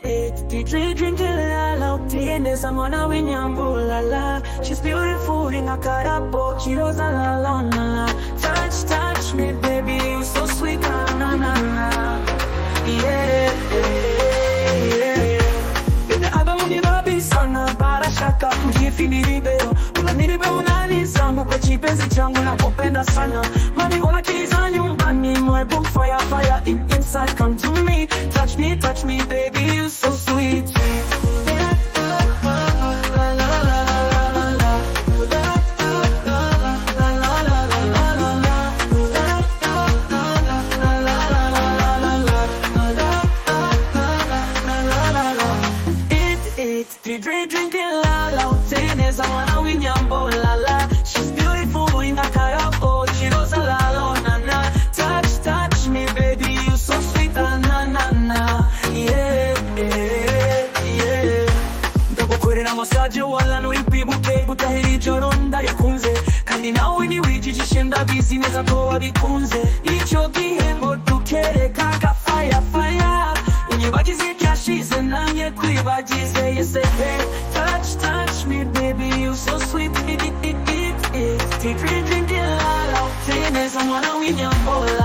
Drink la la, tiene esa mona winyambo la la. She's beautiful in a carapo, kilos la la la. Touch me, baby, you so sweet, na na na. Yeah, Bebe aba unibabi sana, para shaka mkifiniribeo. Unaniribeo unanizangu kwa chipenzi changu na kupenda sana. Mami wana kiza nyumbani, my book fire inside, come to me. Touch me, baby, you so sweet. Drink la la, tienes a mona winyambo la la. She's beautiful in a carapo, kilos la la na na. Touch me, baby, you so sweet, na na na. Yeah. Ndagukorera massage wala nuipibuke, butahiri joronda yakunze. Kandi nawe ni wijijishe ndabizi neza ko wabikunze. Ico gihembo dukereka ka fire. Unyibagize cyashize namye kwibagize. Yes, hey, touch me, baby, you so sweet. Drink la la, tienes a mona winyambo la.